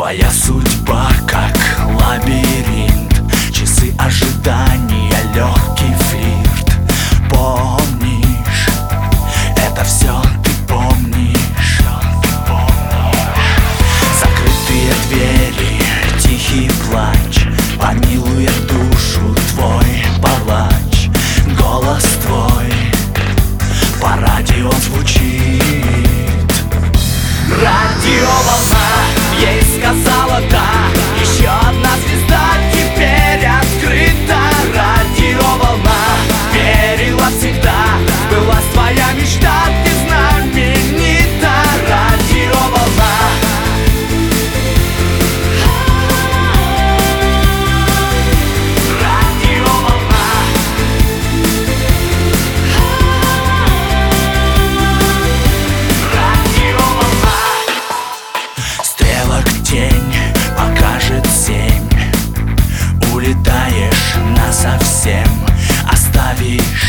Твоя судьба как лабиринт, часы ожидания, легкий флирт. Помнишь, это все ты помнишь. Закрытые двери, тихий плач, помилует душу твой палач. Голос твой по радио звучит. Радиоволна ей сказала да, еще одна звезда теперь открыта. Радиоволна верила всегда, сбылась твоя мечта, ты знаменита. Радиоволна. Радиоволна. Радиоволна. Стрелок тень покажет 7, улетаешь насовсем, оставишь